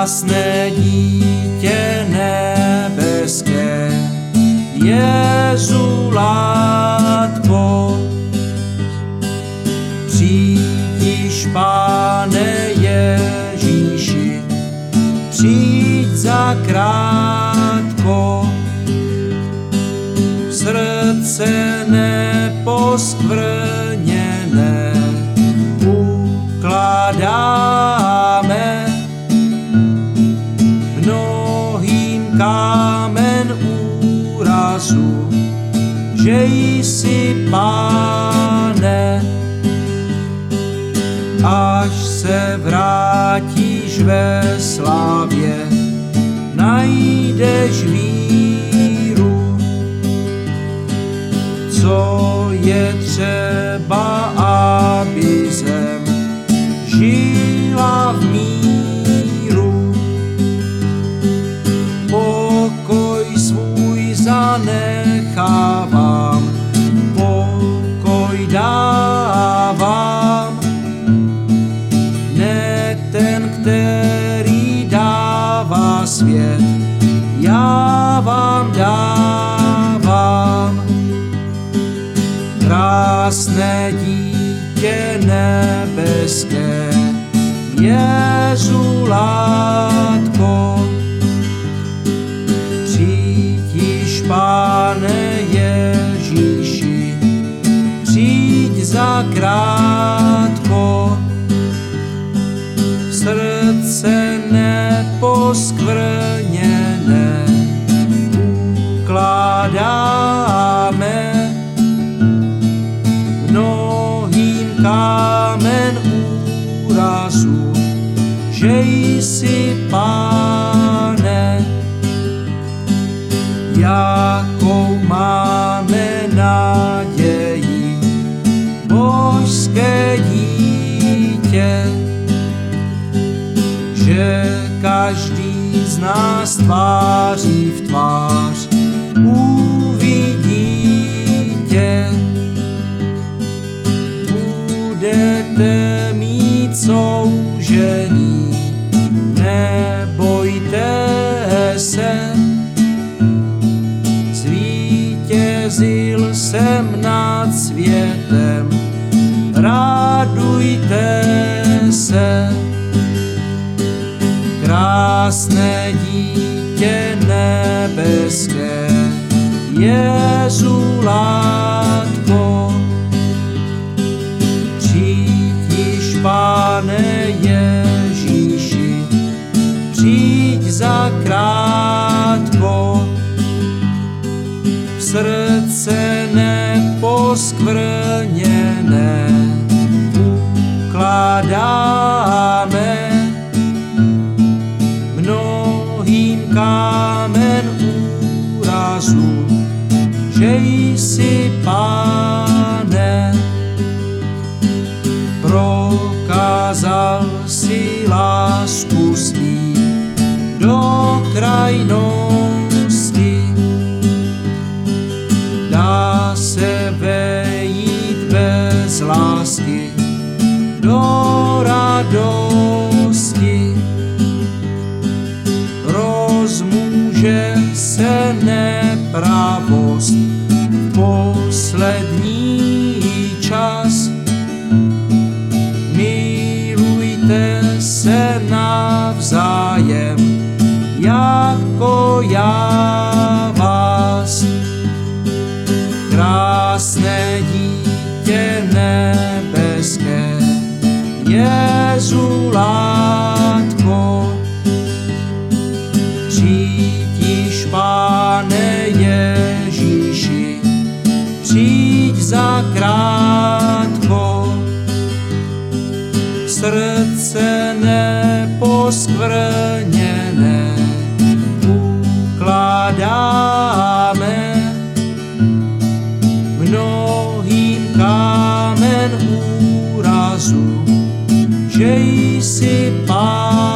Krásné dítě nebeské, Jezulátko, přijdiš, Pane Ježíši, přijď zakrátko. Srdce neposkvrněné ukládáme, mnohým kámen úrazu, že jsi, Pane, až se vrátíš ve slávě, najdeš víru. Co je třeba, aby zem žila v míru, pokoj svůj zanechávám, pokoj dávám, ne ten, který dává svět, já vám dávám. Krásné dítě nebeské, Jezulátko, přijď, Pane Ježíši, přijď zakrátko. Srdce neposkvrněné ukládáme, mnohým kámen úrazu, že jsi, Pane. Jakou máme naději, božské dítě, že každý z nás tváří v tvář uvidí tě. Budete mít soužení, nebojte se, zvítězil jsem nad světem, radujte se. Krásné dítě nebeské, Jezulátko, přijď, Pane Ježíši, přijď zakrátko. Srdce neposkvrněné ukládáme, mnohým kámen úrazu, že jsi, Pane. Prokázal si lásku svý do krajnosti, dá se vejít bez lásky do radosti. Rozmůže se nepravost v poslední čas. Milujte se navzájem, jako já vás. Krásné dítě nebeské, Jezulátko, přijď, Pane Ježíši, přijď zakrátko. Srdce neposkvrněné ukládáme, mnohým kámen úrazu, že jsi, Pán.